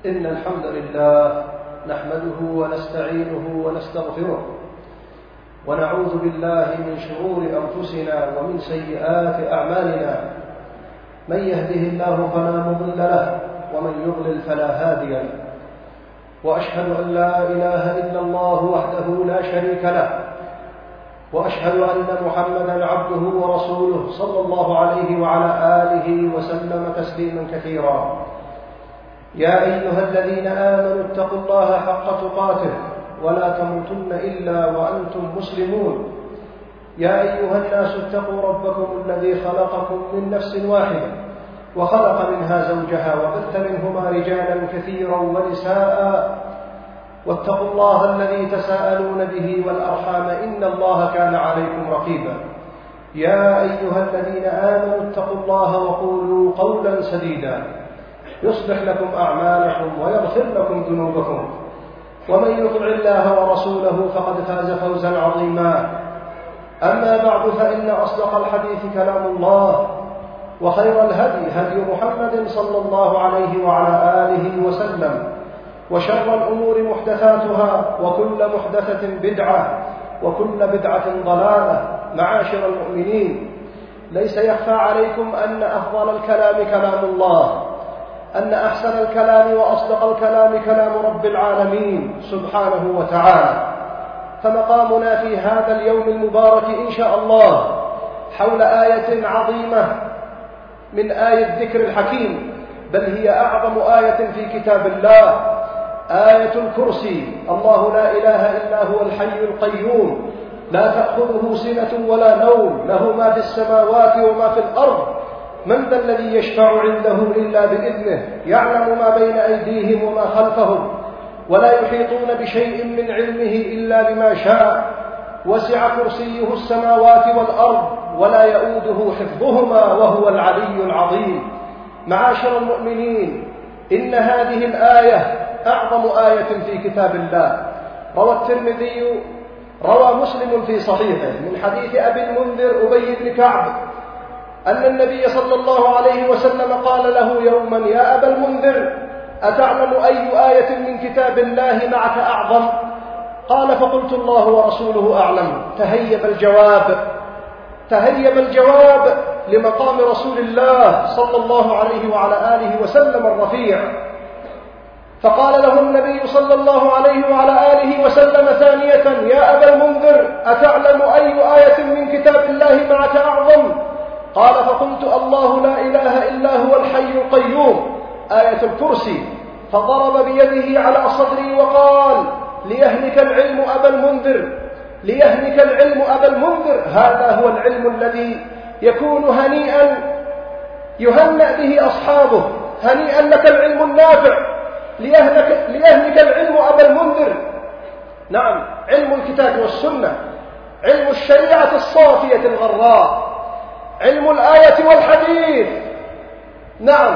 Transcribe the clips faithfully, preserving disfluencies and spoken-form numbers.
إن الحمد لله نحمده ونستعينه ونستغفره ونعوذ بالله من شرور أنفسنا ومن سيئات أعمالنا. من يهده الله فلا مضل له ومن يضلل فلا هادي له، وأشهد أن لا إله إلا الله وحده لا شريك له، وأشهد أن محمدا عبده ورسوله صلى الله عليه وعلى آله وسلم تسليما كثيرا. يا أيها الذين آمنوا اتقوا الله حق تقاته ولا تموتن إلا وأنتم مسلمون. يا أيها الناس اتقوا ربكم الذي خلقكم من نفس واحدة وخلق منها زوجها وبث منهما رجالا كثيرا ونساء، واتقوا الله الذي تساءلون به والأرحام إن الله كان عليكم رقيبا. يا أيها الذين آمنوا اتقوا الله وقولوا قولا سديدا يصلح لكم أعمالكم ويغفر لكم ذنوبكم، ومن يطع الله ورسوله فقد فاز فوزا عظيما. أما بعد، فإن أصدق الحديث كلام الله، وخير الهدي هدي محمد صلى الله عليه وعلى آله وسلم، وشر الأمور محدثاتها، وكل محدثة بدعة، وكل بدعة ضلالة. معاشر المؤمنين، ليس يخفى عليكم أن أفضل الكلام كلام الله، أن أحسن الكلام وأصدق الكلام كلام رب العالمين سبحانه وتعالى. فمقامنا في هذا اليوم المبارك إن شاء الله حول آية عظيمة من آية الذكر الحكيم، بل هي أعظم آية في كتاب الله، آية الكرسي. الله لا إله إلا هو الحي القيوم، لا تأخذه سنة ولا نوم، له ما في السماوات وما في الأرض. من ذا الذي يشفع عنده إلا بإذنه، يعلم ما بين أيديهم وما خلفهم، ولا يحيطون بشيء من علمه إلا بما شاء. وسع كرسيه السماوات والأرض ولا يؤوده حفظهما وهو العلي العظيم. معاشر المؤمنين، إن هذه الآية أعظم آية في كتاب الله. روى الترمذي روى مسلم في صحيحه من حديث أبي المنذر أبي بن كعب أن النبي صلى الله عليه وسلم قال له يوما: يا أبا المنذر، أتعلم أي آية من كتاب الله معك أعظم؟ قال: فقلت: الله ورسوله أعلم. تهيب الجواب تهيب الجواب لمقام رسول الله صلى الله عليه وعلى آله وسلم الرفيع. فقال له النبي صلى الله عليه وعلى آله وسلم ثانية: يا أبا المنذر، أتعلم أي آية من كتاب الله معك أعظم؟ قال: فقلت: الله لا إله إلا هو الحي القيوم، آية الكرسي. فضرب بيده على صدري وقال: ليهنك العلم أبا المنذر، ليهنك العلم أبا المنذر. هذا هو العلم الذي يكون هنيئا يهنأ به أصحابه. هنيئا لك العلم النافع، ليهنك, ليهنك العلم أبا المنذر. نعم، علم الكتاب والسنة، علم الشريعة الصافية الغراء، علم الآية والحديث. نعم.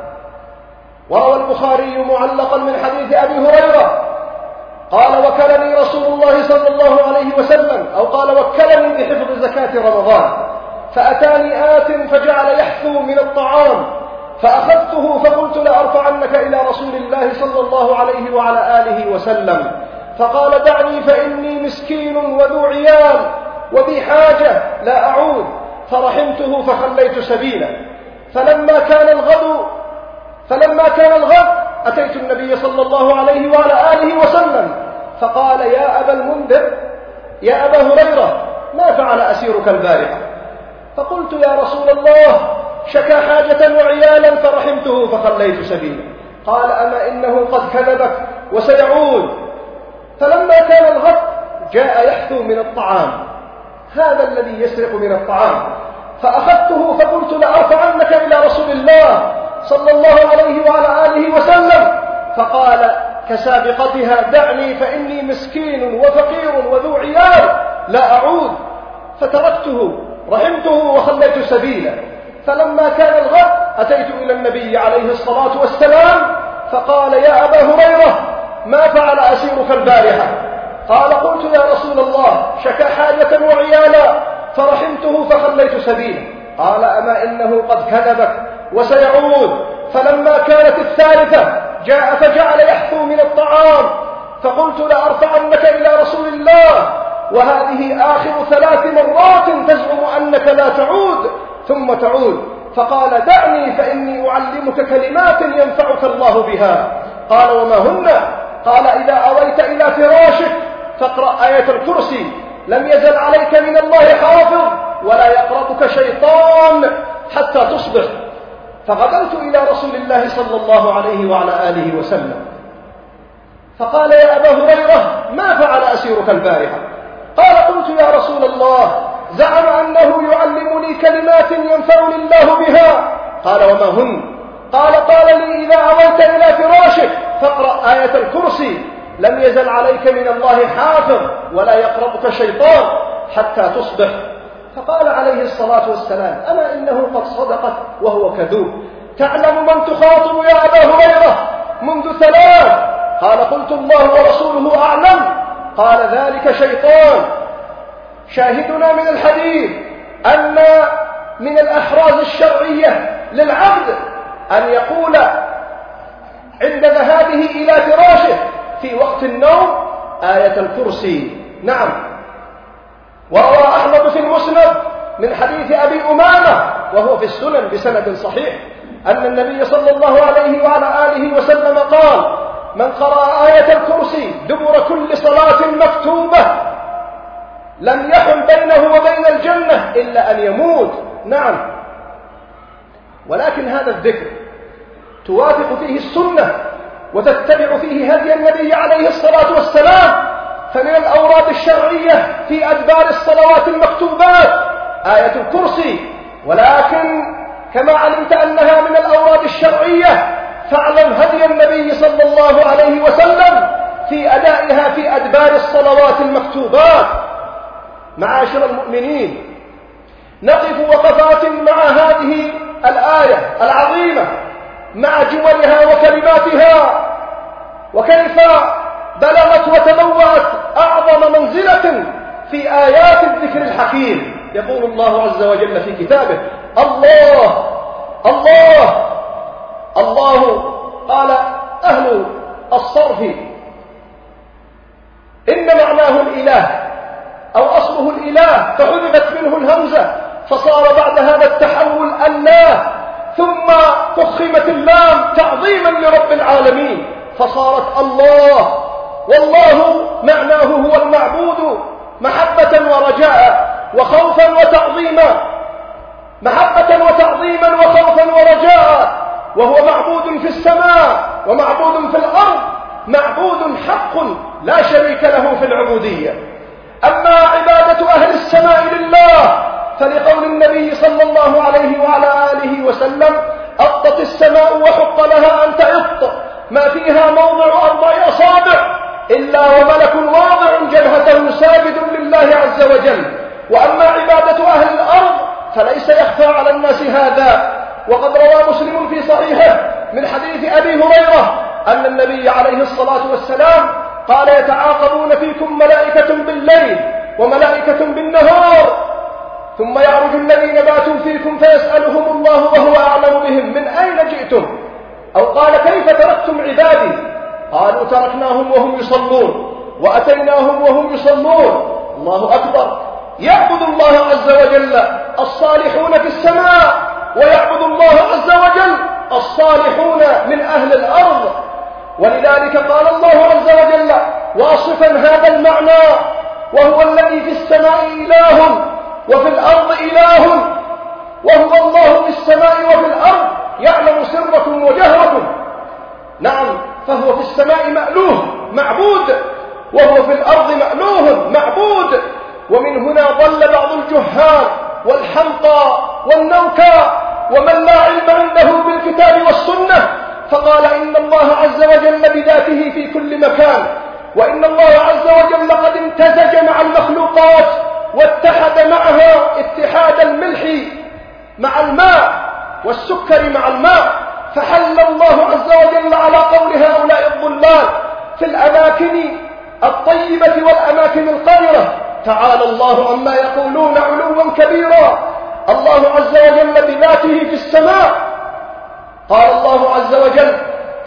وروى البخاري معلقا من حديث أبي هريرة قال: وكلني رسول الله صلى الله عليه وسلم، أو قال: وكلني بحفظ زكاة رمضان، فأتاني آت فجعل يحثو من الطعام، فأخذته فقلت: لأرفعنك إلى رسول الله صلى الله عليه وعلى آله وسلم. فقال: دعني فإني مسكين وذو عيال وبي حاجة لا أعود. فرحمته فخليت سبيله. فلما كان الغد فلما كان الغد أتيت النبي صلى الله عليه وعلى آله وسلم فقال: يا أبا المنذر، يا أبا هريرة، ما فعل أسيرك البارحة؟ فقلت: يا رسول الله، شكى حاجة وعيالا فرحمته فخليت سبيله. قال: أما إنه قد كذبك وسيعود. فلما كان الغد جاء يحثو من الطعام، هذا الذي يسرق من الطعام. فأخذته فقلت: لأرفعنك إلى رسول الله صلى الله عليه وعلى آله وسلم. فقال كسابقتها: دعني فإني مسكين وفقير وذو عيال لا أعود. فتركته، رحمته وخليت سبيله. فلما كان الغد أتيت إلى النبي عليه الصلاة والسلام فقال: يا أبا هريرة، ما فعل أسيرك البارحة؟ قال: قلت: يا رسول الله، شكى حاجة وعيالا فرحمته فخليت سبيله. قال: أما إنه قد كذبك وسيعود. فلما كانت الثالثة جاء فجعل يحثو من الطعام، فقلت لأرفعنك إلى رسول الله، وهذه آخر ثلاث مرات تزعم أنك لا تعود ثم تعود. فقال دعني فإني أعلمك كلمات ينفعك الله بها. قال وما هن؟ قال إذا أويت إلى فراشك فاقرأ آية الكرسي، لم يزل عليك من الله حافظ ولا يقربك شيطان حتى تصبح. فغدوت إلى رسول الله صلى الله عليه وعلى آله وسلم فقال يا أبا هريرة ما فعل أسيرك البارحة؟ قال قلت يا رسول الله زعم أنه يعلمني كلمات ينفعني الله بها. قال وما هن؟ قال قال لي إذا أويت إلى فراشك فاقرأ آية الكرسي، لم يزل عليك من الله حافظ ولا يقربك شيطان حتى تصبح. فقال عليه الصلاة والسلام أما إنه قد صدقت وهو كذوب، تعلم من تخاطب يا أبا هريرة منذ ثلاث؟ قال قلت الله ورسوله أعلم. قال ذلك شيطان. شاهدنا من الحديث أن من الأحراز الشرعية للعبد أن يقول عند ذهابه إلى فراشه في وقت النوم آية الكرسي. نعم. وروى أحمد في المسند من حديث أبي أمامة وهو في السنن بسند صحيح أن النبي صلى الله عليه وعلى آله وسلم قال من قرأ آية الكرسي دبر كل صلاة مكتوبة لم يحل بينه وبين الجنة إلا أن يموت. نعم. ولكن هذا الذكر توافق فيه السنة وتتبع فيه هدي النبي عليه الصلاة والسلام، فمن الأوراد الشرعية في أدبار الصلوات المكتوبات آية الكرسي. ولكن كما علمت أنها من الأوراد الشرعية فاعلم هدي النبي صلى الله عليه وسلم في أدائها في أدبار الصلوات المكتوبات. معاشر المؤمنين، نقف وقفات مع هذه الآية العظيمة مع جملها وكلماتها، وكيف بلغت وتنوعت أعظم منزلة في آيات الذكر الحكيم. يقول الله عز وجل في كتابه الله الله الله. قال أهل الصرف إن معناه الإله أو أصله الإله فحذفت منه الهمزة فصار بعد هذا التحول الله، ثم فخمت اللام تعظيما لرب العالمين فصارت الله. والله معناه هو المعبود محبة ورجاء وخوفا وتعظيما، محبة وتعظيما وخوفا ورجاء، وهو معبود في السماء ومعبود في الأرض، معبود حق لا شريك له في العبودية. أما عبادة أهل السماء لله فلقول النبي صلى الله عليه وعلى آله وسلم أطت السماء وحق لها أن تعط ما فيها موضع أربع أصابع إلا وملك واضع جبهته ساجد لله عز وجل. وأما عبادة أهل الأرض فليس يخفى على الناس هذا. وقد روى مسلم في صحيحه من حديث أبي هريرة أن النبي عليه الصلاة والسلام قال يتعاقبون فيكم ملائكة بالليل وملائكة بالنهار، ثم يعرج الذين باتوا فيكم فيسألهم الله وهو أعلم بهم من أين جئتم، أو قال كيف تركتم عبادي؟ قالوا تركناهم وهم يصلون وأتيناهم وهم يصلون. الله أكبر. يعبد الله عز وجل الصالحون في السماء ويعبد الله عز وجل الصالحون من أهل الأرض. ولذلك قال الله عز وجل واصفا هذا المعنى وهو الذي في السماء إله وفي الأرض إله، وهو الله في السماء وفي الأرض يعلم سركم وجهركم. نعم، فهو في السماء مألوه معبود وهو في الأرض مألوه معبود. ومن هنا ضل بعض الجهال والحمقى والنوكى ومن لا علم عنده بالكتاب والسنة فقال إن الله عز وجل بذاته في كل مكان، وإن الله عز وجل قد امتزج مع المخلوقات واتحد معها اتحاد الملح مع الماء والسكر مع الماء، فحل الله عز وجل على قول هؤلاء الضلال في الأماكن الطيبة والأماكن القذرة. تعالى الله عما يقولون علوا كبيرا. الله عز وجل بذاته في السماء. قال الله عز وجل أأمنتم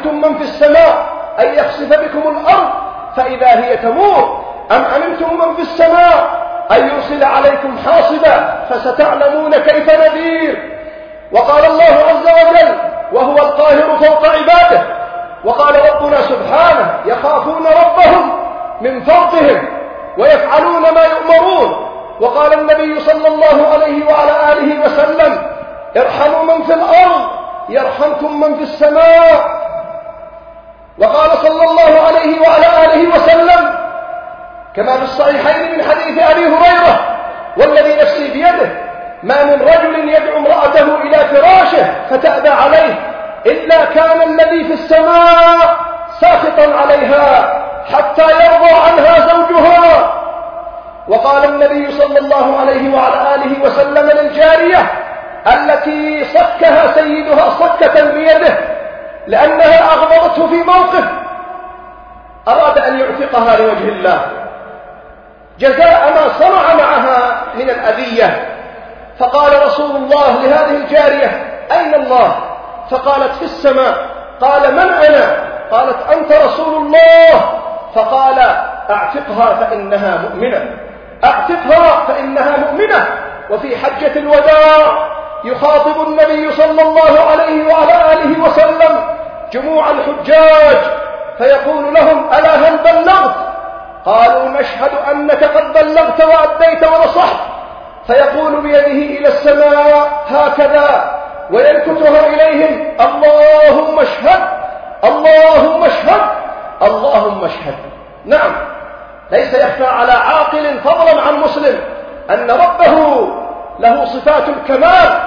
أمنتم من في السماء أن يخسف بكم الأرض فإذا هي تمور أم أمنتم من في السماء أن يرسل عليكم حاصبا فستعلمون كيف نذير. وقال الله عز وجل وهو القاهر فوق عباده، وقال ربنا سبحانه يخافون ربهم من فوقهم ويفعلون ما يؤمرون. وقال النبي صلى الله عليه وعلى آله وسلم ارحموا من في الأرض يرحمكم من في السماء. وقال صلى الله عليه وعلى آله وسلم كما في الصحيحين من حديث أبي هريرة والذي نفسي بيده ما من رجل يدعو امرأته إلى فراشه فتأبى عليه إلا كان الذي في السماء ساخطا عليها حتى يرضى عنها زوجها. وقال النبي صلى الله عليه وعلى آله وسلم للجارية التي صكها سيدها صكة بيده لأنها أغضبته في موقف أراد أن يعتقها لوجه الله جزاء ما صنع معها من الأذية، فقال رسول الله لهذه الجارية أين الله؟ فقالت في السماء. قال من أنا؟ قالت أنت رسول الله. فقال أعتقها فإنها مؤمنة، أعتقها فإنها مؤمنة. وفي حجة الوداع يخاطب النبي صلى الله عليه وعلى آله وسلم جموع الحجاج فيقول لهم ألا هل بلغت؟ قالوا نشهد أنك قد بلغت وأديت ونصحت. فيقول بيده إلى السماء هكذا وينكتها إليهم اللهم اشهد اللهم اشهد اللهم اشهد. نعم، ليس يخفى على عاقل فضلا عن مسلم أن ربه له صفات الكمال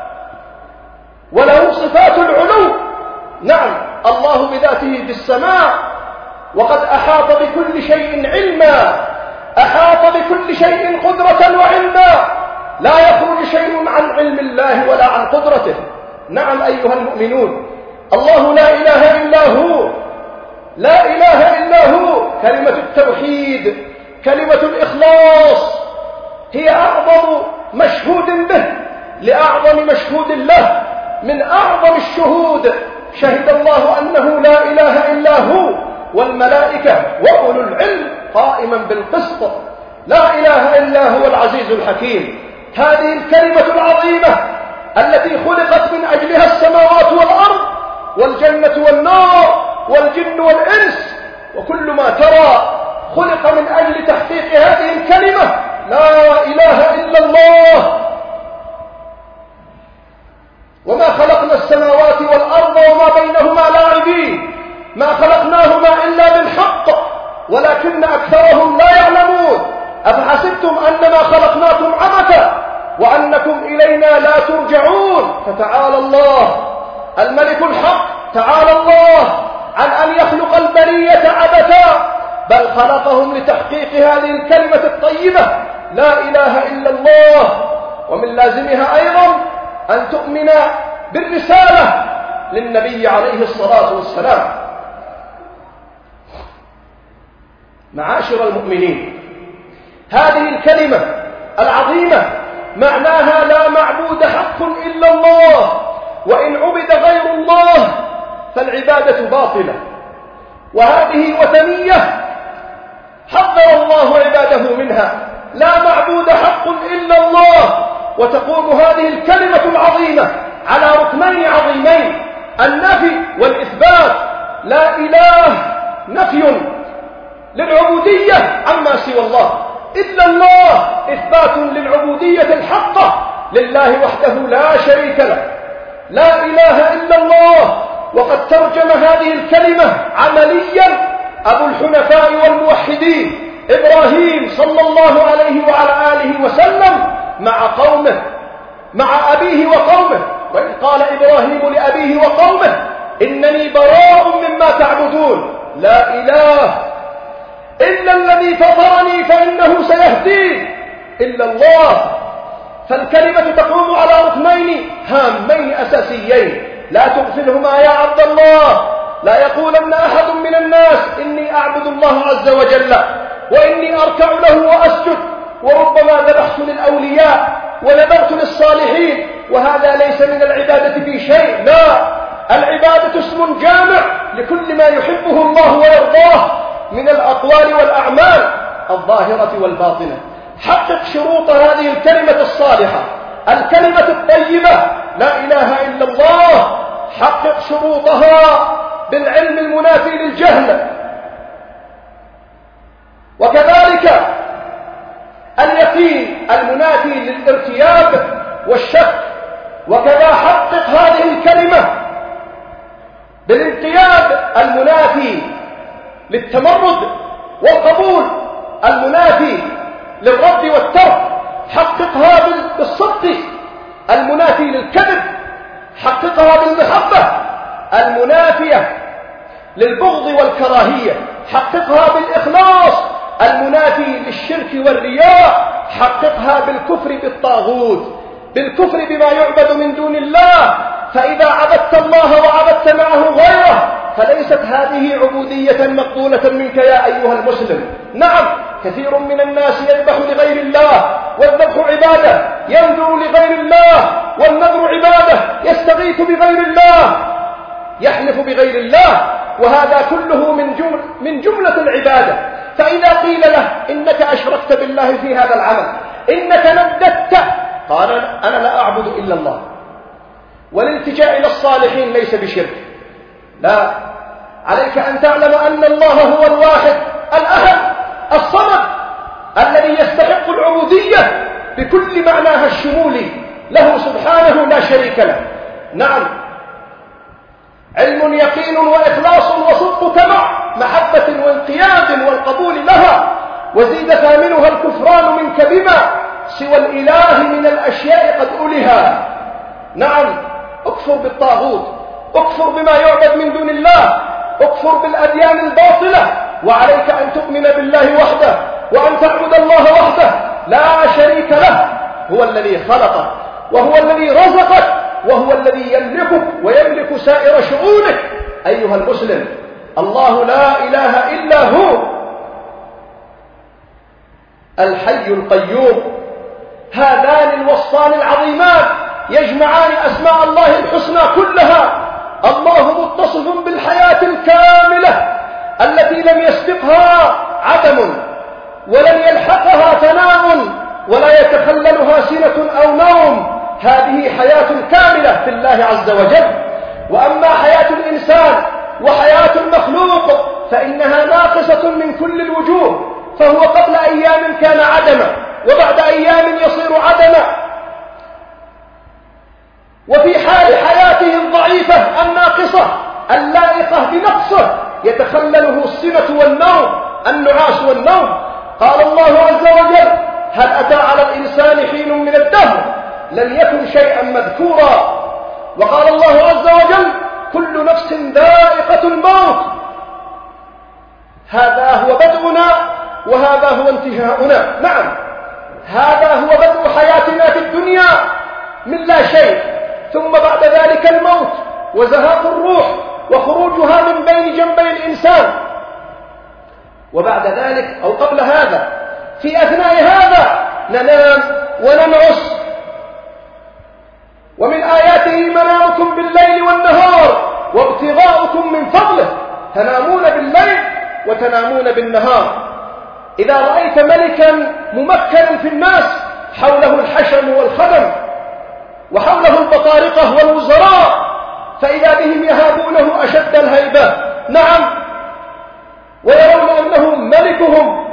وله صفات العلو. نعم، الله بذاته في السماء وقد أحاط بكل شيء علما، أحاط بكل شيء قدرة وعلما، لا يخرج شيء عن علم الله ولا عن قدرته. نعم أيها المؤمنون، الله لا إله إلا هو، لا إله إلا هو. كلمة التوحيد كلمة الإخلاص هي أعظم مشهود به لأعظم مشهود له من أعظم الشهود. شهد الله أنه لا إله إلا هو والملائكة وأولو العلم قائما بالقسط. لا إله إلا هو العزيز الحكيم. هذه الكلمة العظيمة التي خلقت من أجلها السماوات والأرض والجنة والنار والجن والإنس وكل ما ترى خلق من أجل تحقيق هذه الكلمة لا إله إلا الله. وما خلقنا السماوات والأرض وما بينهما لاعبين، ما خلقناهما إلا بالحق ولكن أكثرهم لا يعلمون. أفحسبتم أنما خلقناكم عبثا وأنكم إلينا لا ترجعون. فتعالى الله الملك الحق، تعالى الله عن أن يخلق البرية عبثا، بل خلقهم لتحقيق هذه الكلمة الطيبة لا إله إلا الله. ومن لازمها أيضا أن تؤمن بالرسالة للنبي عليه الصلاة والسلام. معاشر المؤمنين، هذه الكلمة العظيمة معناها لا معبود حق إلا الله، وإن عبد غير الله فالعبادة باطلة، وهذه وثنية حذر الله عباده منها. لا معبود حق إلا الله، وتقوم هذه الكلمة العظيمة على ركنين عظيمين: النفي والإثبات. لا إله نفي للعبودية عما سوى الله، إلا الله إثبات للعبودية الحقة لله وحده لا شريك له. لا إله إلا الله. وقد ترجم هذه الكلمة عمليا أبو الحنفاء والموحدين إبراهيم صلى الله عليه وعلى آله وسلم مع قومه، مع أبيه وقومه. وإذ قال إبراهيم لأبيه وقومه إنني براء مما تعبدون، لا إله إلا الذي فطرني فإنه سيهدين، إلا الله. فالكلمة تقوم على ركنين هامين أساسيين لا تغفلهما يا عبد الله. لا يقولن أحد من الناس إني أعبد الله عز وجل وإني أركع له وأسجد وربما ذبحت للأولياء ونذرت للصالحين، وهذا ليس من العبادة في شيء. لا، العبادة اسم جامع لكل ما يحبه الله ويرضاه من الأقوال والأعمال الظاهرة والباطنة. حقق شروط هذه الكلمة الصالحة، الكلمة الطيبة لا إله إلا الله، حقق شروطها بالعلم المنافي للجهل، وكذلك اليقين المنافي للارتياب والشك، وكذا حقق هذه الكلمة بالانقياد المنافي للتمرد، والقبول المنافي للرد والترك. حققها بالصدق المنافي للكذب، حققها بالمحبة المنافية للبغض والكراهية، حققها بالإخلاص المنافي للشرك والرياء، حققها بالكفر بالطاغوت، بالكفر بما يعبد من دون الله. فإذا عبدت الله وعبدت معه غيره فليست هذه عبودية مقبولة منك يا أيها المسلم. نعم، كثير من الناس يذبح لغير الله، والذبح عبادة، ينذر لغير الله، والنذر عبادة، يستغيث بغير الله، يحلف بغير الله، وهذا كله من جمل من جملة العبادة. فإذا قيل له إنك أشركت بالله في هذا العمل، إنك نددت، قال أنا لا أعبد إلا الله. والالتجاء إلى الصالحين ليس بشرك، لا، عليك أن تعلم أن الله هو الواحد الأحد الصمد الذي يستحق العبودية بكل معناها الشمولي، له سبحانه لا شريك له. نعم، علم يقين وإخلاص وصدق تمع، محبة وانقياد والقبول لها، وزيد ثامنها الكفران منك بما سوى الإله من الأشياء قد أولها. نعم، اكفر بالطاغوت، اكفر بما يعبد من دون الله، اكفر بالأديان الباطلة، وعليك أن تؤمن بالله وحده، وأن تعبد الله وحده لا شريك له. هو الذي خلقك، وهو الذي رزقك، وهو الذي يملكك ويملك سائر شؤونك أيها المسلم. الله لا إله إلا هو الحي القيوم. هذان الوصفان العظيمان يجمعان أسماء الله الحسنى كلها. الله متصف بالحياة الكاملة التي لم يسبقها عدم، ولن يلحقها فناء، ولا يتخللها سنة أو نوم. هذه حياة كاملة في الله عز وجل. وأما حياة الإنسان وحياة المخلوق فإنها ناقصة من كل الوجوه، فهو قبل أيام كان عدما، وبعد أيام يصير عدما. وفي حال حياته الضعيفة الناقصة اللائقة بنقصه يتخلله السنة والنوم، النعاس والنوم. قال الله عز وجل: هل أتى على الإنسان حين من الدهر لم يكن شيئا مذكورا. وقال الله عز وجل: كل نفس ذائقة الموت. هذا هو بدءنا وهذا هو انتهاؤنا. نعم، هذا هو بدء حياتنا في الدنيا من لا شيء، ثم بعد ذلك الموت وزهاق الروح وخروجها من بين جنبي الإنسان. وبعد ذلك أو قبل هذا في أثناء هذا ننام وننعس. ومن آياته منامكم بالليل والنهار وابتغاؤكم من فضله، تنامون بالليل وتنامون بالنهار. إذا رأيت ملكا ممكنا في الناس حوله الحشم والخدم وحوله البطارقة والوزراء، فإذا بهم يهابونه أشد الهيبة. نعم، ويرون أنه ملكهم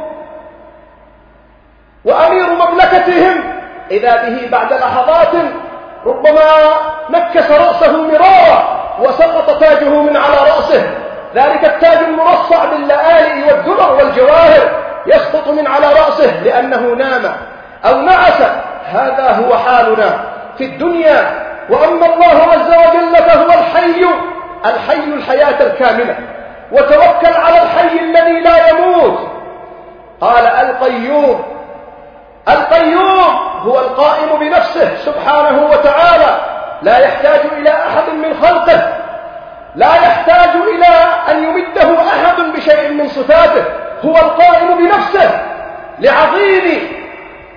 وأمير مملكتهم، إذا به بعد لحظات ربما نكس رأسه مرارا وسقط تاجه من على رأسه، ذلك التاج المرصع باللآلئ والدرر والجواهر يسقط من على رأسه لأنه نام أو نعس. هذا هو حالنا في الدنيا. وأما الله عز وجل فهو الحي، الحي الحياة الكاملة. وتوكل على الحي الذي لا يموت. قال: القيوم. القيوم هو القائم بنفسه سبحانه وتعالى، لا يحتاج إلى أحد من خلقه، لا يحتاج إلى أن يمده أحد بشيء من صفاته. هو القائم بنفسه لعظيم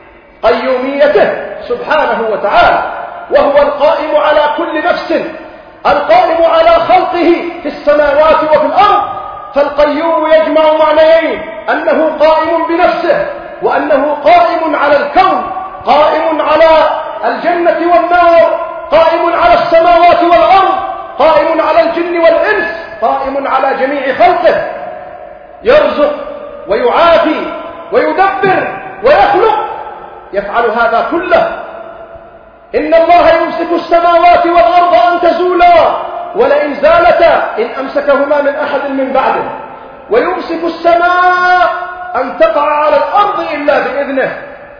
قيوميته سبحانه وتعالى، وهو القائم على كل نفس القائم على خلقه في السماوات وفي الأرض. فالقيوم يجمع معنيين: أنه قائم بنفسه، وأنه قائم على الكون، قائم على الجنة والنار، قائم على السماوات والأرض، قائم على الجن والإنس، قائم على جميع خلقه، يرزق ويعافي ويدبر ويخلق، يفعل هذا كله. إن الله يمسك السماوات والأرض أن تزولا ولئن زالتا إن أمسكهما من أحد من بعده، ويمسك السماء أن تقع على الأرض إلا بإذنه.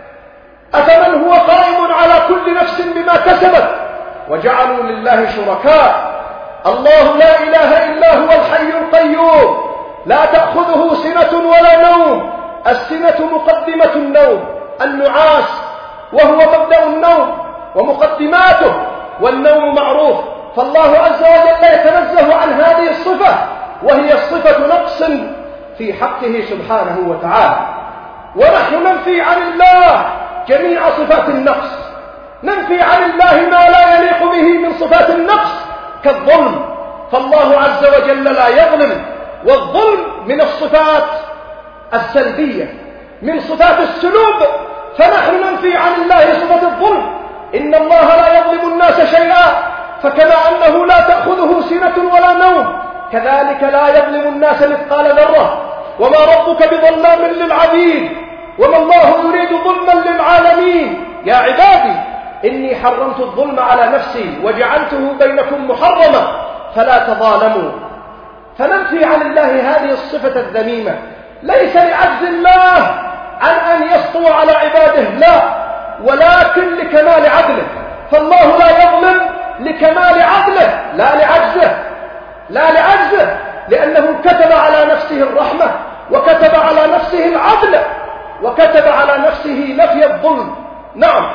أفمن هو قائم على كل نفس بما كسبت وجعلوا لله شركاء. الله لا إله إلا هو الحي القيوم لا تأخذه سنة ولا نوم. السنة مقدمة النوم، النعاس وهو مبدأ النوم ومقدماته، والنوم معروف. فالله عز وجل يتنزه عن هذه الصفة، وهي صفة نقص في حقه سبحانه وتعالى. ونحن ننفي عن الله جميع صفات النقص، ننفي عن الله ما لا يليق به من صفات النقص كالظلم، فالله عز وجل لا يظلم، والظلم من الصفات السلبية، من صفات السلوب، فنحن ننفي عن الله صفة الظلم. إن الله لا يظلم الناس شيئا، فكما أنه لا تأخذه سنة ولا نوم، كذلك لا يظلم الناس مثقال ذرة. وما ربك بظلام للعبيد، وما الله يريد ظلما للعالمين. يا عبادي إني حرمت الظلم على نفسي وجعلته بينكم محرما فلا تظالموا. فننفي عن الله هذه الصفة الذميمة، ليس لعجز الله عن أن يسطو على عباده، لا، ولكن لكمال عدله. فالله لا يظلم لكمال عدله، لا لعجزه، لا لعجزه، لأنه كتب على نفسه الرحمة، وكتب على نفسه العدل، وكتب على نفسه نفي الظلم. نعم،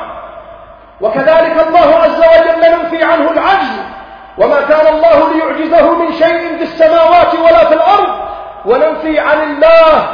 وكذلك الله عز وجل ننفي عنه العجز، وما كان الله ليعجزه من شيء في السماوات ولا في الأرض. وننفي عن الله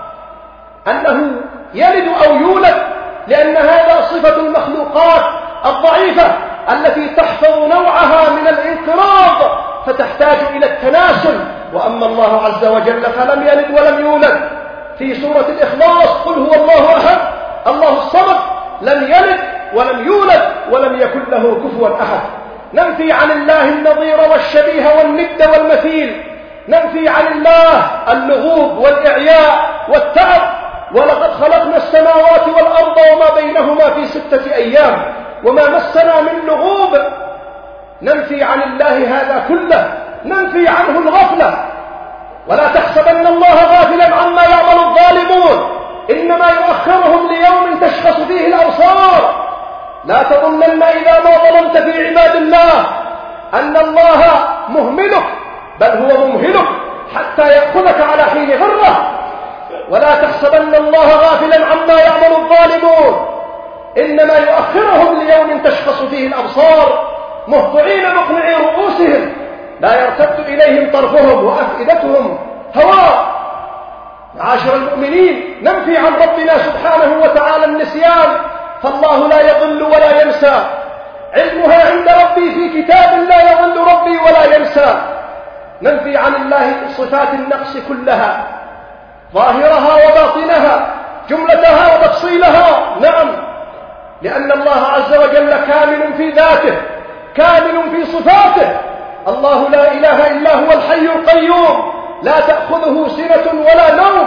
أنه يلد أو يولد، لأن هذا صفة المخلوقات الضعيفة التي تحفظ نوعها من الانقراض فتحتاج إلى التناسل. وأما الله عز وجل فلم يلد ولم يولد. في سورة الإخلاص: قل هو الله أحد الله الصمد لم يلد ولم يولد ولم يكن له كفوا أحد. ننفي عن الله النظير والشبيه والند والمثيل، ننفي عن الله اللغوب والإعياء والتعب. ولقد خلقنا السماوات والأرض وما بينهما في ستة أيام وما مسنا من لغوب. ننفي عن الله هذا كله، ننفي عنه الغفلة. ولا تحسبن الله غافلا عما يعمل الظالمون، إنما يؤخرهم ليوم تشخص فيه الأبصار. لا تظنن إذا ما ظلمت في عباد الله أن الله مهملك، بل هو ممهلك حتى يأخذك على حين غره. ولا تحسبن الله غافلا عما يعمل الظالمون، إنما يؤخرهم ليوم تشخص فيه الأبصار مهطعين مقنعي رؤوسهم لا يرتد إليهم طرفهم وأفئدتهم هواء. معاشر المؤمنين، ننفي عن ربنا سبحانه وتعالى النسيان، فالله لا يضل ولا ينسى. علمها عند ربي في كتاب لا يضل ربي ولا ينسى. ننفي عن الله صفات النقص كلها، ظاهرها وباطنها، جملتها وتفصيلها. نعم، لأن الله عز وجل كامل في ذاته، كامل في صفاته. الله لا إله إلا هو الحي القيوم لا تأخذه سنة ولا نوم،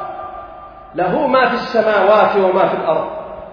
له ما في السماوات وما في الأرض.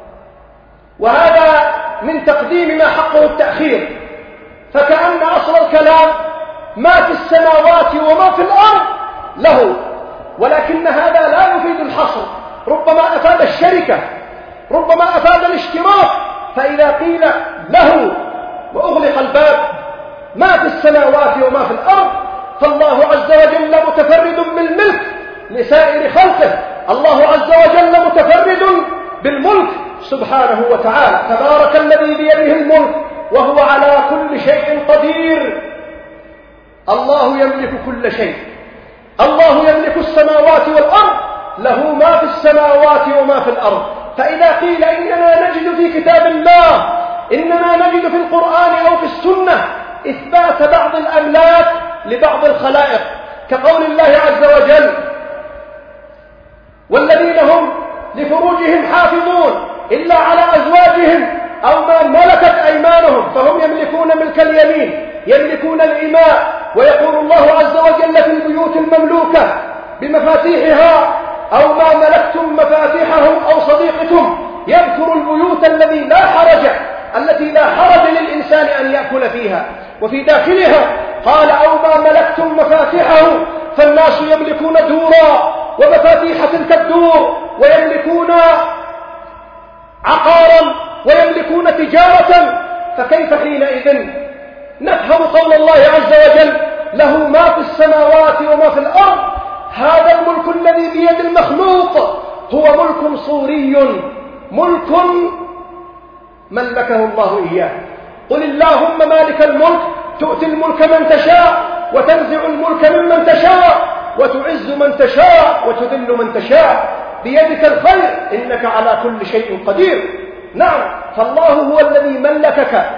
وهذا من تقديم ما حقه التأخير، فكأن أصل الكلام ما في السماوات وما في الأرض له، ولكن هذا لا يفيد الحصر، ربما أفاد الشركة، ربما أفاد الاشتراك. فإذا قيل له وأغلق الباب ما في السماوات وما في الأرض، فالله عز وجل متفرد بالملك لسائر خلقه، الله عز وجل متفرد بالملك سبحانه وتعالى. تبارك الذي بيده الملك وهو على كل شيء قدير. الله يملك كل شيء، الله يملك السماوات والأرض، له ما في السماوات وما في الأرض. فإذا قيل إننا نجد في كتاب الله، إننا نجد في القرآن أو في السنة إثبات بعض الأملاك لبعض الخلائق، كقول الله عز وجل: والذين هم لفروجهم حافظون إلا على أزواجهم أو ما ملكت أيمانهم فهم يملكون ملك اليمين، يملكون الإماء. ويقول الله عز وجل في البيوت المملوكة بمفاتيحها: أو ما ملكتم مفاتيحه أو صديقكم. يذكر البيوت الذي لا حرج التي لا حرج للإنسان أن يأكل فيها، وفي داخلها قال: أو ما ملكتم مفاتيحه، فالناس يملكون دورا ومفاتيح تلك الدور، ويملكون عقارا، ويملكون تجارة. فكيف حينئذ نفهم قول الله عز وجل: له ما في السماوات وما في الأرض؟ هذا الملك الذي بيد المخلوق هو ملك صوري، ملك ملكه الله إياه. قل اللهم مالك الملك تؤتي الملك من تشاء وتنزع الملك ممن تشاء وتعز من تشاء وتذل من تشاء، بيدك الخير إنك على كل شيء قدير. نعم، فالله هو الذي ملكك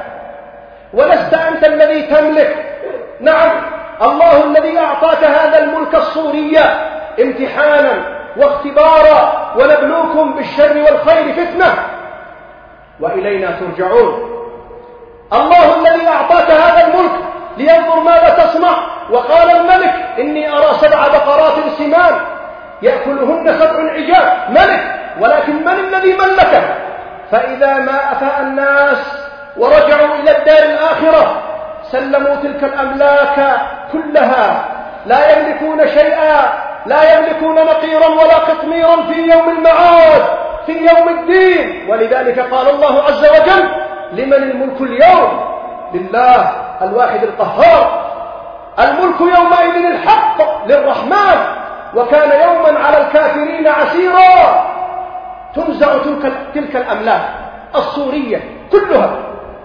ولست أنت الذي تملك. نعم، الله الذي أعطاك هذا الملك الصوري امتحانا واختبارا، ونبلوكم بالشر والخير فتنة وإلينا ترجعون. الله الذي أعطاك هذا الملك لينظر ماذا تصنع. وقال الملك: إني أرى سبع بقرات سمان يأكلهن سبع عجاف. ملك، ولكن من الذي ملكه؟ فإذا ما أفاء الناس ورجعوا إلى الدار الآخرة سلموا تلك الأملاك كلها، لا يملكون شيئا، لا يملكون نقيرا ولا قطميرا في يوم المعاد، في يوم الدين. ولذلك قال الله عز وجل: لمن الملك اليوم؟ لله الواحد القهار. الملك يومئذ الحق للرحمن، وكان يوما على الكافرين عسيرا. تنزع تلك, تلك الأملاك الصورية كلها،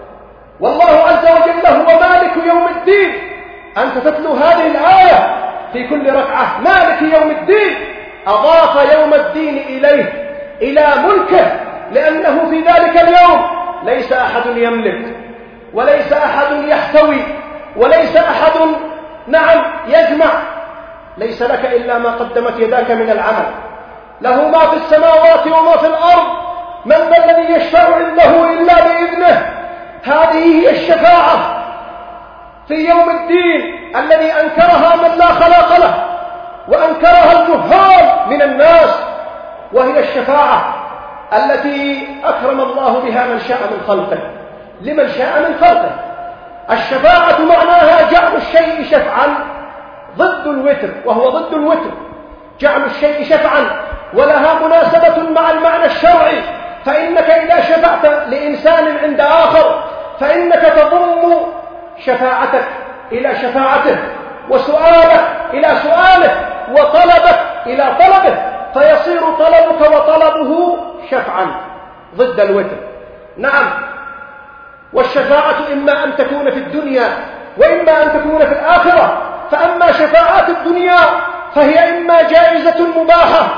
والله عز وجل هو مالك يوم الدين. أنت تتلو هذه الآية في كل ركعة: مالك يوم الدين، أضاف يوم الدين إليه إلى ملكه، لأنه في ذلك اليوم ليس أحد يملك، وليس أحد يحتوي، وليس أحد نعم يجمع. ليس لك إلا ما قدمت يداك من العمل. له ما في السماوات وما في الأرض. من ذا الذي يشفع عنده إلا بإذنه؟ هذه هي الشفاعة في يوم الدين الذي أنكرها من لا خلاق له، وأنكرها الجهال من الناس، وهي الشفاعة التي أكرم الله بها من شاء من خلقه، لمن شاء من خلقه. الشفاعة معناها جعل الشيء شفعا ضد الوتر، وهو ضد الوتر، جعل الشيء شفعا، ولها مناسبة مع المعنى الشرعي. فإنك إذا شفعت لإنسان عند آخر فإنك تضم شفاعتك إلى شفاعته، وسؤالك إلى سؤاله، وطلبك إلى طلبه، فيصير طلبك وطلبه شفعا ضد الوتر. نعم، والشفاعة إما أن تكون في الدنيا وإما أن تكون في الآخرة. فأما شفاعات الدنيا فهي إما جائزة مباحة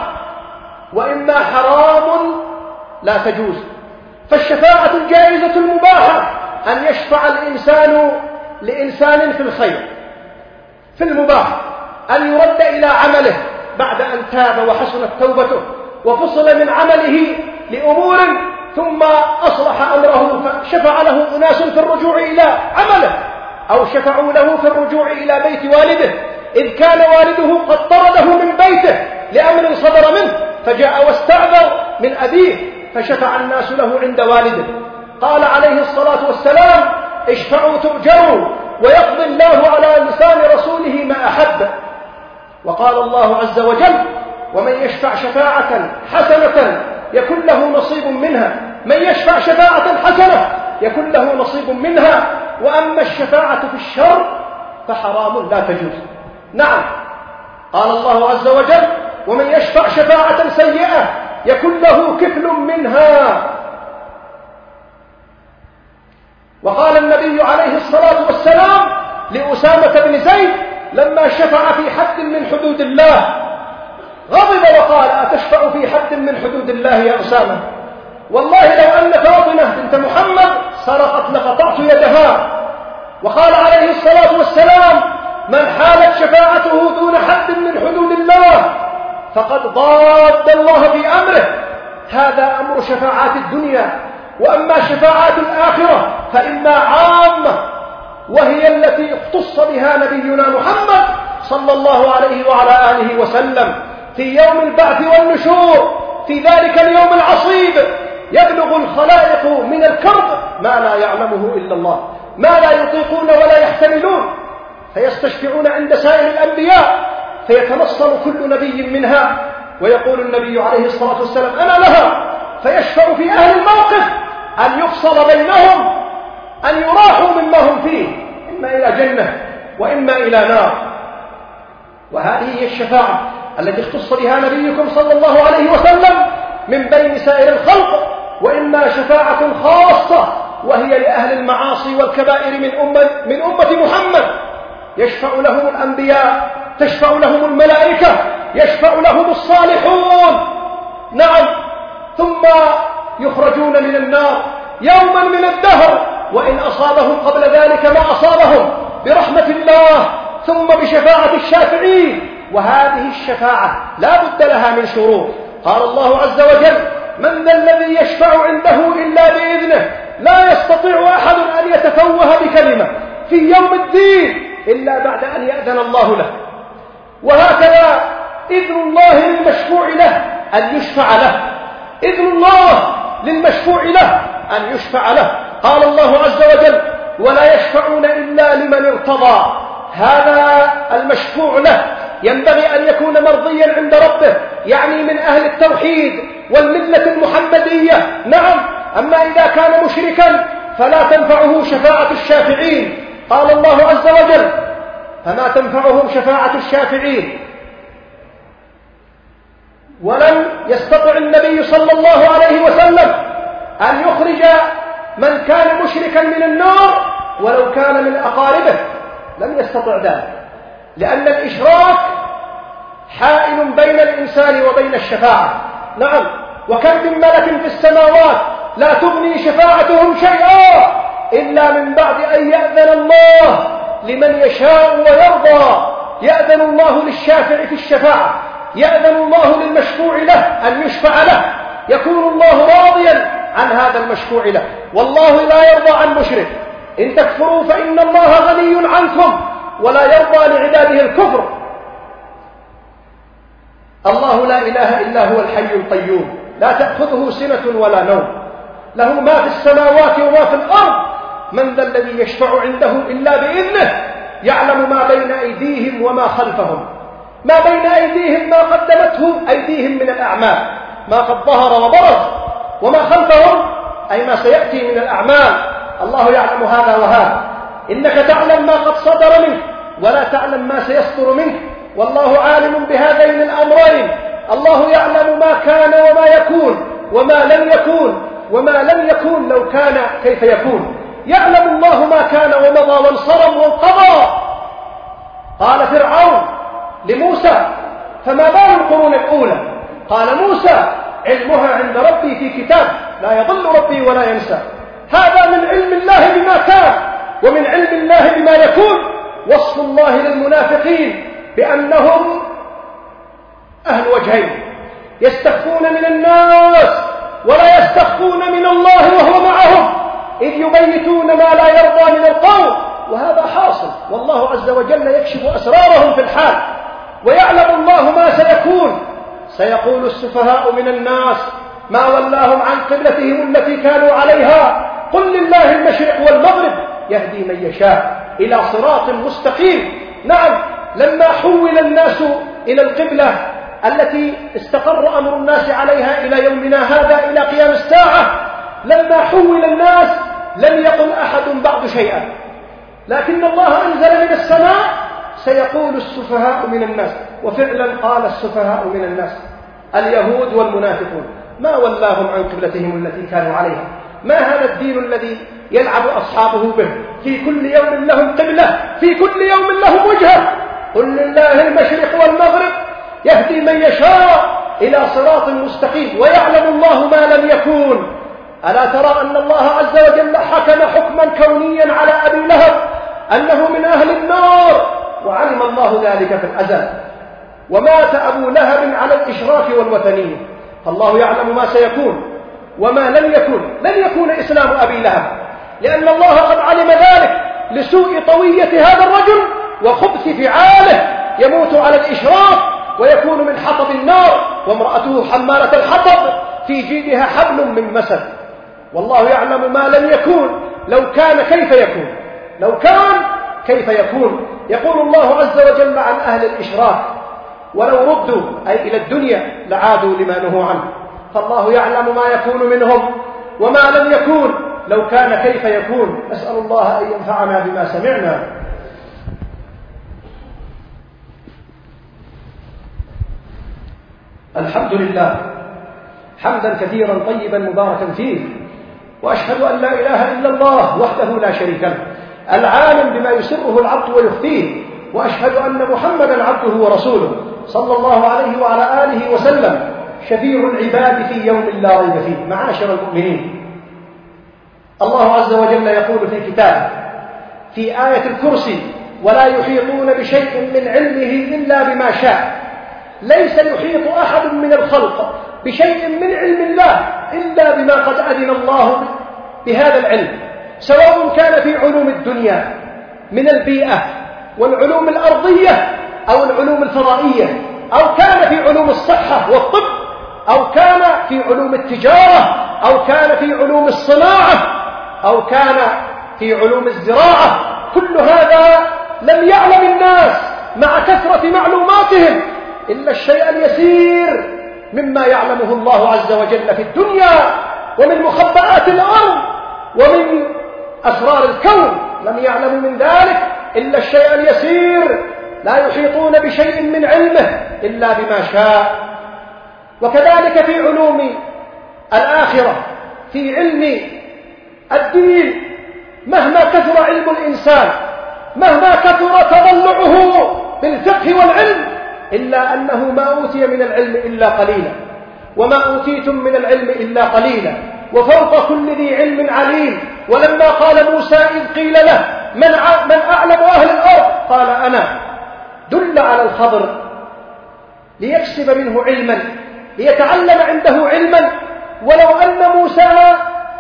وإما حرام لا تجوز. فالشفاعة الجائزة المباحة أن يشفع الإنسان لإنسان في الخير، في المباح، أن يرد إلى عمله بعد أن تاب وحسنت توبته وفصل من عمله لأمور ثم أصلح أمره، فشفع له أناس في الرجوع إلى عمله، أو شفعوا له في الرجوع إلى بيت والده إذ كان والده قد طرده من بيته لأمر صدر منه، فجاء واستعذر من أبيه فشفع الناس له عند والده. قال عليه الصلاة والسلام: اشفعوا تؤجروا، ويقضي الله على لسان رسوله ما أحب. وقال الله عز وجل: ومن يشفع شفاعة حسنة يكن له نصيب منها. من يشفع شفاعة حسنة يكن له نصيب منها. وأما الشفاعة في الشر فحرام لا تجوز. نعم، قال الله عز وجل: ومن يشفع شفاعة سيئة يكن له كفل منها. وقال النبي عليه الصلاة والسلام لأسامة بن زيد لما شفع في حد من حدود الله، غضب وقال: أتشفع في حد من حدود الله يا أسامة؟ والله لو أن فاطمة بنت محمد سرقت لقطعت يدها. وقال عليه الصلاة والسلام: من حالت شفاعته دون حد من حدود الله فقد ضاد الله في أمره. هذا أمر شفاعات الدنيا. وأما شفاعات الآخرة فإما عامة، وهي التي اختص بها نبينا محمد صلى الله عليه وعلى آله وسلم في يوم البعث والنشور. في ذلك اليوم العصيب يبلغ الخلائق من الكرب ما لا يعلمه إلا الله، ما لا يطيقون ولا يحتملون، فيستشفعون عند سائر الأنبياء فيتنصل كل نبي منها، ويقول النبي عليه الصلاة والسلام: أنا لها. فيشفع في أهل الموقف أن يفصل بينهم، أن يراحوا مما هم فيه، إما إلى جنة وإما إلى نار. وهذه هي الشفاعة التي اختص بها نبيكم صلى الله عليه وسلم من بين سائر الخلق. وإما شفاعة خاصة وهي لأهل المعاصي والكبائر من أمة, من أمة محمد، يشفع لهم الأنبياء، تشفع لهم الملائكة، يشفع لهم الصالحون. نعم. ثم يخرجون من النار يوما من الدهر، وإن أصابهم قبل ذلك ما أصابهم برحمة الله، ثم بشفاعة الشافعين. وهذه الشفاعة لا بد لها من شروط. قال الله عز وجل: من ذا الذي يشفع عنده إلا بإذنه لا يستطيع أحد أن يتفوه بكلمة في يوم الدين إلا بعد أن يأذن الله له. وهكذا إذن الله للمشفوع له أن يشفع له، إذن الله للمشفوع له أن يشفع له. قال الله عز وجل: ولا يشفعون إلا لمن ارتضى. هذا المشفوع له ينبغي أن يكون مرضيا عند ربه، يعني من أهل التوحيد والملة المحمدية. نعم. أما إذا كان مشركا فلا تنفعه شفاعة الشافعين. قال الله عز وجل: فما تنفعهم شفاعة الشافعين. ولم يستطع النبي صلى الله عليه وسلم أن يخرج من كان مشركا من النار ولو كان من أقاربه، لم يستطع ذلك، لأن الإشراك حائل بين الإنسان وبين الشفاعة. نعم. وكم من ملك في السماوات لا تغني شفاعتهم شيئا إلا من بعد أن يأذن الله لمن يشاء ويرضى. يأذن الله للشافع في الشفاعة، يأذن الله للمشفوع له أن يشفع له، يكون الله راضيا عن هذا المشفوع له. والله لا يرضى عن مشرك. إن تكفروا فإن الله غني عنكم ولا يرضى لعباده الكفر. الله لا إله إلا هو الحي القيوم، لا تأخذه سنة ولا نوم، له ما في السماوات وما في الأرض. من ذا الذي يشفع عنده إلا بإذنه، يعلم ما بين أيديهم وما خلفهم. ما بين أيديهم ما قدمته أيديهم من الأعمال، ما قد ظهر وبرز، وما خلفهم أي ما سيأتي من الأعمال. الله يعلم هذا وهذا. إنك تعلم ما قد صدر منك ولا تعلم ما سيصدر منك، والله عالم بهذين الأمرين. الله يعلم ما كان وما يكون وما لم يكون، وما لم يكون لو كان كيف يكون. يعلم الله ما كان ومضى وانصرم وانقضى. قال فرعون لموسى: فما بال القرون الأولى؟ قال موسى: علمها عند ربي في كتاب لا يضل ربي ولا ينسى. هذا من علم الله بما كان ومن علم الله بما يكون. وصف الله للمنافقين بأنهم أهل وجهين، يستخفون من الناس ولا يستخفون من الله وهو معهم، إذ يبيتون ما لا يرضى من القول. وهذا حاصل، والله عز وجل يكشف أسرارهم في الحال، ويعلم الله ما سيكون. سيقول السفهاء من الناس ما ولاهم عن قبلتهم التي كانوا عليها، قل لله المشرق والمغرب يهدي من يشاء إلى صراط مستقيم. نعم. لما حول الناس إلى القبلة التي استقر أمر الناس عليها إلى يومنا هذا إلى قيام الساعة، لما حول الناس لم يقل أحد بعد شيئا، لكن الله أنزل من السماء: سيقول السفهاء من الناس. وفعلا قال السفهاء من الناس اليهود والمنافقون. ما ولاهم عن قبلتهم التي كانوا عليها؟ ما هذا الدين الذي يلعب أصحابه به؟ في كل يوم لهم قبلة، في كل يوم لهم وجهة. قل لله المشرق والمغرب يهدي من يشاء إلى صراط مستقيم، ويعلم الله ما لم يكون. ألا ترى أن الله عز وجل حكم حكما كونيا على أبي لهب أنه من أهل النار، وعلم الله ذلك في الأزل. ومات أبو لهب على الإشراك والوثنية، فالله يعلم ما سيكون وما لن يكون. لن يكون إسلام أبي لهب، لأن الله قد علم ذلك لسوء طوية هذا الرجل وخبث فعاله، يموت على الإشراك ويكون من حطب النار، وامرأته حمالة الحطب في جيدها حبل من مسد. والله يعلم ما لن يكون. لو كان كيف يكون؟ لو كان كيف يكون؟ يقول الله عز وجل عن أهل الإشراك: ولو ردوا أي إلى الدنيا لعادوا لما نهوا عنه. فالله يعلم ما يكون منهم وما لم يكون. لو كان كيف يكون؟ نسأل الله أن ينفعنا بما سمعنا. الحمد لله حمدا كثيرا طيبا مباركا فيه، وأشهد أن لا إله إلا الله وحده لا شريك له العالم بما يسره العبد ويخفيه، وأشهد أن محمدا عبده ورسوله صلى الله عليه وعلى آله وسلم، شفيع العباد في يوم لا ريب فيه. معاشر المؤمنين، الله عز وجل يقول في كتابه في آية الكرسي: ولا يحيطون بشيء من علمه إلا بما شاء. ليس يحيط أحد من الخلق بشيء من علم الله إلا بما قد أذن الله بهذا العلم، سواء كان في علوم الدنيا من البيئة والعلوم الأرضية أو العلوم الفضائية، أو كان في علوم الصحة والطب، أو كان في علوم التجارة، أو كان في علوم الصناعة، أو كان في علوم الزراعة. كل هذا لم يعلم الناس مع كثرة معلوماتهم إلا الشيء اليسير مما يعلمه الله عز وجل في الدنيا ومن مخبئات الأرض ومن أسرار الكون. لم يعلموا من ذلك إلا الشيء اليسير، لا يحيطون بشيء من علمه إلا بما شاء. وكذلك في علوم الآخرة، في علم الدين، مهما كثر علم الإنسان، مهما كثر تضلعه بالفقه والعلم، إلا أنه ما أوتي من العلم إلا قليلا، وما أوتيتم من العلم إلا قليلا، وفوق كل ذي علم عليم. ولما قال موسى إذ قيل له من, من أعلم أهل الأرض قال أنا، دل على الخضر ليكسب منه علما، ليتعلم عنده علما. ولو أن موسى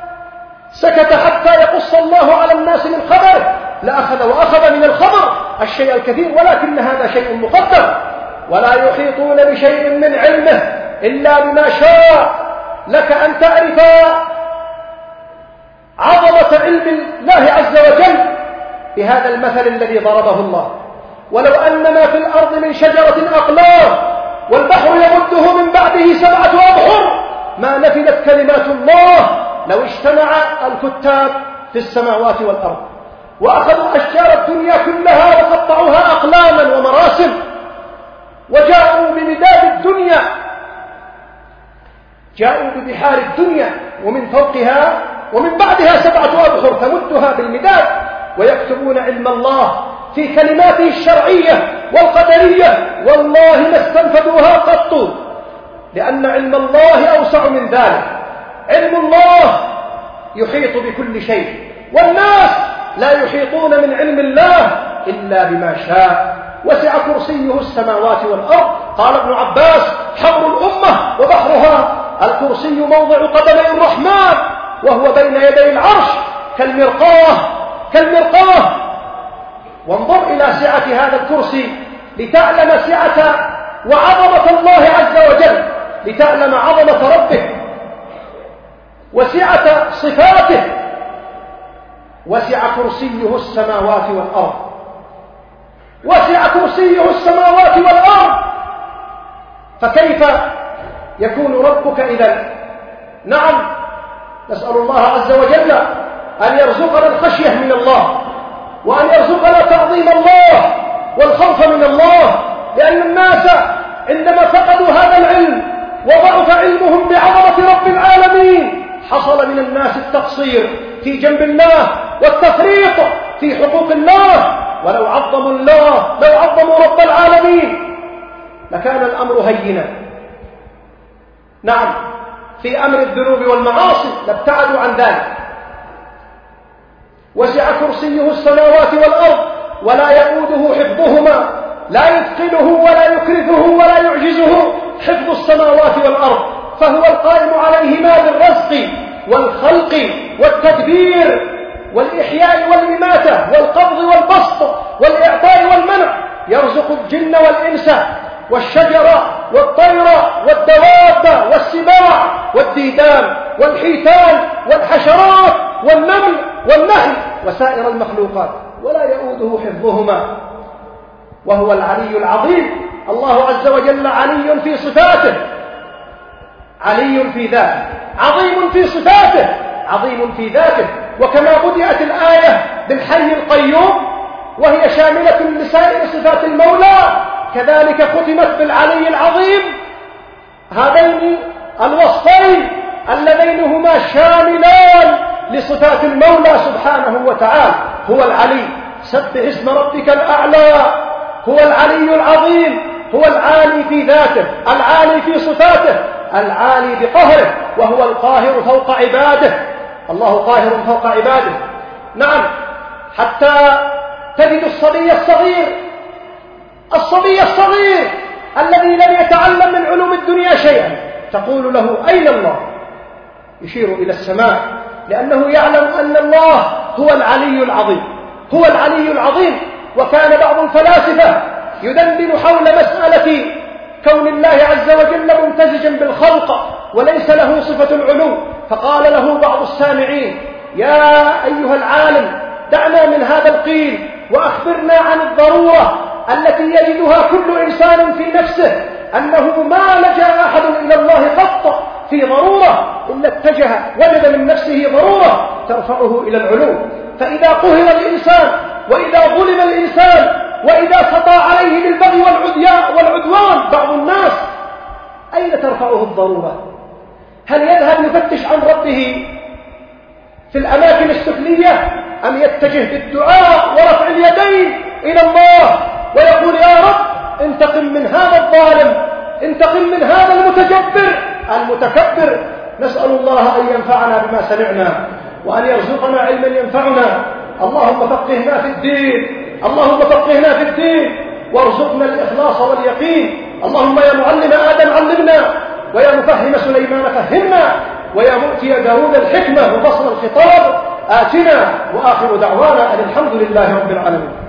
سكت حتى يقص الله على الناس من خبره لأخذ وأخذ من الخبر الشيء الكثير، ولكن هذا شيء مقدر. ولا يحيطون بشيء من علمه إلا بما شاء. لك أن تعرف عظمة علم الله عز وجل بهذا المثل الذي ضربه الله: ولو أن ما في الأرض من شجرة أقلام والبحر يمده من بعده سبعة أبحر ما نفدت كلمات الله لو اجتمع الكتاب في السماوات والأرض. وأخذوا أشجار الدنيا كلها وقطعوها أقلاما ومراسم، وجاءوا بمداد الدنيا، جاءوا ببحار الدنيا ومن فوقها ومن بعدها سبعة أبحر تمدها بالمداد، ويكتبون علم الله في كلماته الشرعية والقدرية، والله ما استنفذوها قط، لأن علم الله أوسع من ذلك. علم الله يحيط بكل شيء، والناس لا يحيطون من علم الله إلا بما شاء. وسع كرسيه السماوات والأرض. قال ابن عباس: حبر الأمة وبحرها الكرسي موضع قدمي الرحمن، وهو بين يدي العرش كالمرقاة كالمرقاة. وانظر إلى سعة هذا الكرسي لتعلم سعة وعظمة الله عز وجل، لتعلم عظمة ربه وسعة صفاته. وسع كرسيه السماوات والأرض، وسع كرسيه السماوات والأرض، فكيف يكون ربك إذن؟ نعم، نسأل الله عز وجل أن يرزقنا الخشية من الله، وأن يرزقنا تعظيم الله والخوف من الله، لأن الناس عندما فقدوا هذا العلم وضعف علمهم بعظمة رب العالمين حصل من الناس التقصير في جنب الله والتفريط في حقوق الله. ولو عظموا الله، لو عظموا رب العالمين لكان الأمر هينا. نعم، في أمر الذنوب والمعاصي لابتعدوا عن ذلك، وسع كرسيه السماوات والأرض ولا يؤوده حفظهما، لا يثقله ولا يكرفه ولا يعجزه حفظ السماوات والأرض، فهو القائم عليهما بالرزق والخلق والتدبير والإحياء والإماتة والقبض والبسط والإعطاء والمنع، يرزق الجن والإنس والشجر والطير والدواب والسباع والديدان والحيتان والحشرات والنمل والنحل وسائر المخلوقات، ولا يؤوده حفظهما، وهو العلي العظيم. الله عز وجل علي في صفاته، علي في ذاته، عظيم في صفاته، عظيم في ذاته. وكما بدأت الآية بالحي القيوم وهي شاملة لسائر صفات المولى، كذلك ختمت بالعلي العظيم. هذين الوصفين اللذين هما شاملان لصفات المولى سبحانه وتعالى. هو العلي، سبح اسم ربك الأعلى، هو العلي العظيم، هو العالي في ذاته، العالي في صفاته، العالي بقهره، وهو القاهر فوق عباده. الله قاهر فوق عباده. نعم، حتى تجد الصبي الصغير، الصبي الصغير الذي لم يتعلم من علوم الدنيا شيئا، تقول له أين الله؟ يشير إلى السماء، لأنه يعلم أن الله هو العلي العظيم، هو العلي العظيم. وكان بعض الفلاسفة يدندن حول مسألة كون الله عز وجل ممتزجا بالخلق وليس له صفة العلو، فقال له بعض السامعين: يا أيها العالم، دعنا من هذا القيل وأخبرنا عن الضرورة التي يجدها كل إنسان في نفسه، أنه ما لجأ أحد إلى الله قط في ضرورة إلا اتجه وجد من نفسه ضرورة ترفعه إلى العلو. فإذا قهر الإنسان وإذا ظلم الإنسان وإذا سطى عليه بالبغي والعدوان بعض الناس، أين ترفعه الضرورة؟ هل يذهب يفتش عن ربه في الأماكن السفلية، أم يتجه بالدعاء ورفع اليدين إلى الله ويقول: يا رب انتقم من هذا الظالم، انتقم من هذا المتجبر المتكبر؟ نسأل الله أن ينفعنا بما سمعنا وأن يرزقنا علما ينفعنا. اللهم فقهنا في الدين، اللهم فقهنا في الدين وارزقنا الإخلاص واليقين. اللهم يا معلم آدم علمنا، ويا مفهم سليمان فهمنا، ويا مؤتي داود الحكمة وفصل الخطاب آتنا. وآخر دعوانا أن الحمد لله رب العالمين.